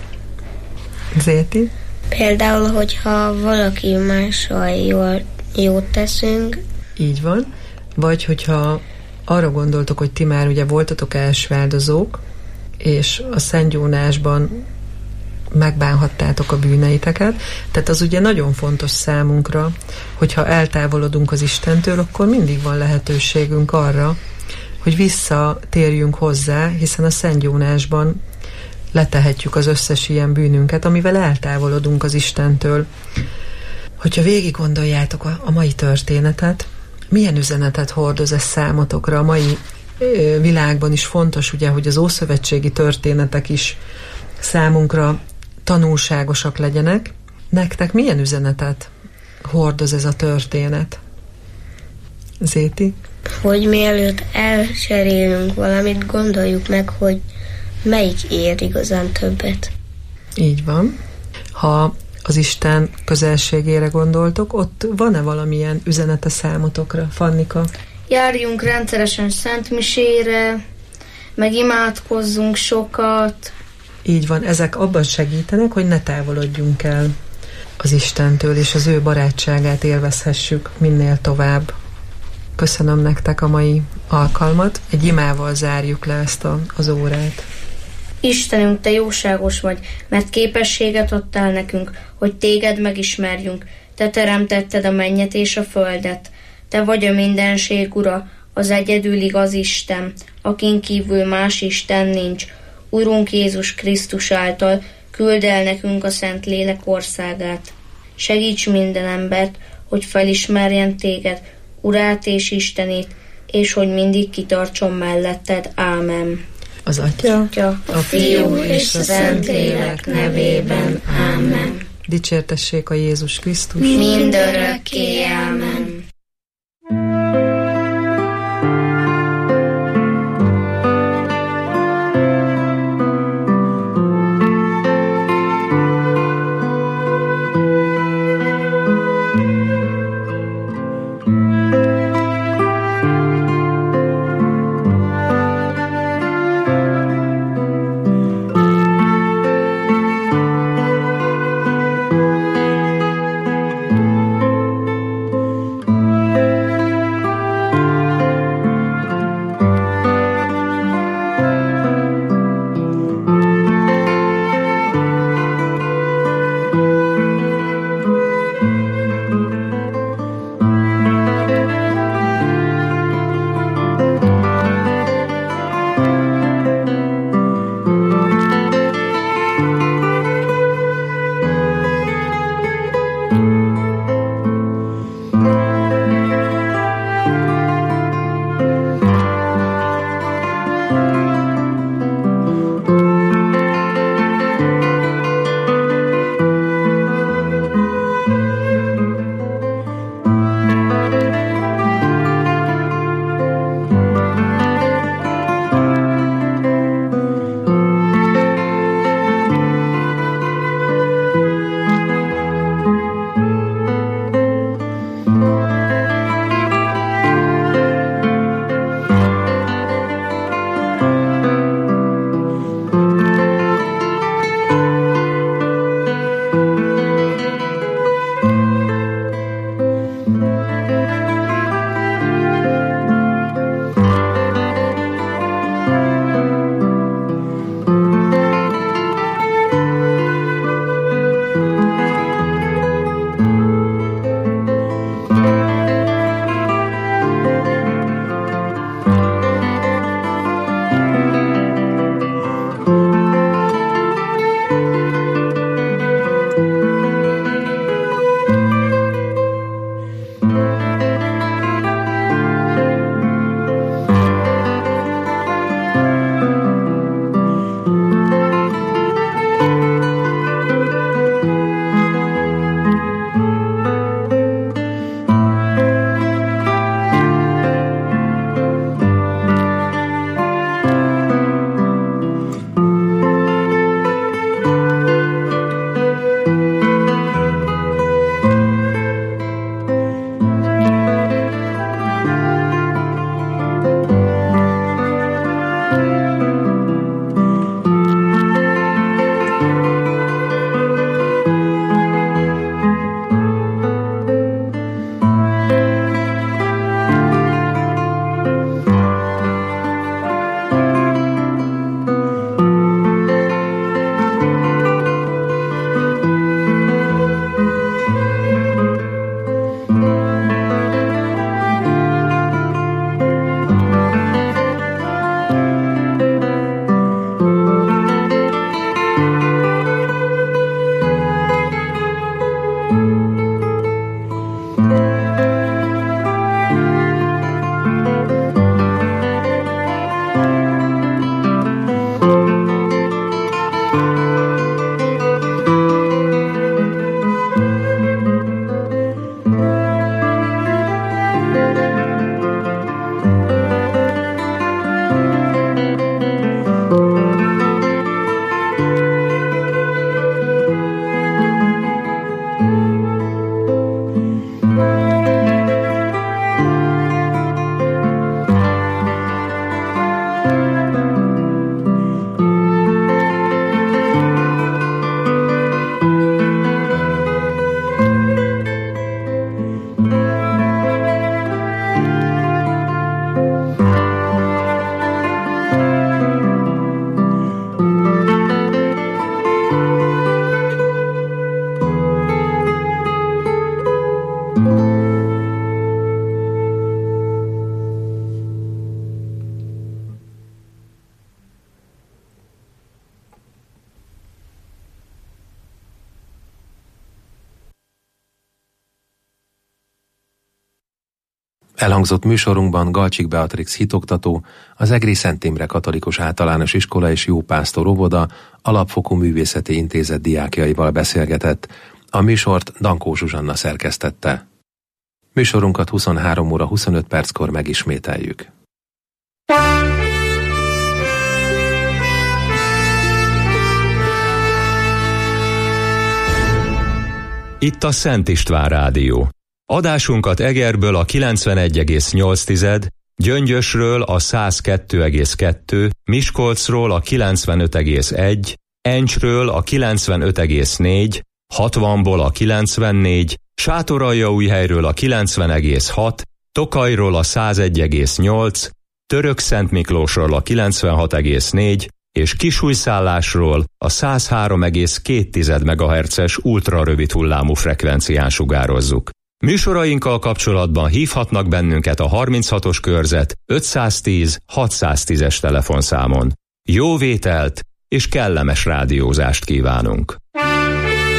Zéti? Például, hogyha valaki mással jól, jót teszünk. Így van. Vagy hogyha arra gondoltok, hogy ti már ugye voltatok elsváldozók, és a szentgyónásban megbánhattátok a bűneiteket, tehát az ugye nagyon fontos számunkra, hogyha eltávolodunk az Istentől, akkor mindig van lehetőségünk arra, hogy visszatérjünk hozzá, hiszen a szentgyónásban letehetjük az összes ilyen bűnünket, amivel eltávolodunk az Istentől. Hogyha végig gondoljátok a, a mai történetet, milyen üzenetet hordoz ez számotokra? A mai ö, világban is fontos, ugye, hogy az ószövetségi történetek is számunkra tanulságosak legyenek. Nektek milyen üzenetet hordoz ez a történet? Zéti? Hogy mielőtt elcserélünk valamit, gondoljuk meg, hogy melyik ér igazán többet. Így van. Ha az Isten közelségére gondoltok, ott van-e valamilyen üzenete számotokra, Fannika? Járjunk rendszeresen szentmisére, meg imádkozzunk sokat. Így van, ezek abban segítenek, hogy ne távolodjunk el az Istentől, és az ő barátságát élvezhessük minél tovább. Köszönöm nektek a mai alkalmat. Egy imával zárjuk le ezt a, az órát. Istenünk, te jóságos vagy, mert képességet adtál nekünk, hogy téged megismerjünk. Te teremtetted a mennyet és a földet. Te vagy a mindenség ura, az egyedül igaz Isten, akin kívül más Isten nincs. Urunk Jézus Krisztus által küld el nekünk a Szentlélek országát. Segíts minden embert, hogy felismerjen téged, Urát és Istenét, és hogy mindig kitartson melletted. Ámen. Az Atya, Atya a Fiú és a Szentlélek nevében. Ámen. Dicsértessék a Jézus Krisztus. Mindörökké. Ámen. Elhangzott műsorunkban Galcsik Beatrix hitoktató, az Egri Szent Imre Katolikus Általános Iskola és Jópásztor óvoda Alapfokú Művészeti Intézet diákjaival beszélgetett. A műsort Dankó Zsuzsanna szerkesztette. Műsorunkat huszonhárom óra huszonöt perckor megismételjük. Itt a Szent István Rádió. Adásunkat Egerből a kilencvenegy egész nyolc, Gyöngyösről a száz kettő egész kettő, Miskolcról a kilencvenöt egész egy, Encsről a kilencvenöt egész négy, hatvanból a kilencvennégy, Sátoraljaújhelyről a kilencven egész hat, Tokajról a száz egy egész nyolc, Törökszentmiklósról a kilencvenhat egész négy, és Kisújszállásról a száz három egész két megahertzes ultrarövid hullámú frekvencián sugározzuk. Műsorainkkal kapcsolatban hívhatnak bennünket a harminchatos körzet ötszáztíz hatszáztízes telefonszámon. Jó vételt és kellemes rádiózást kívánunk!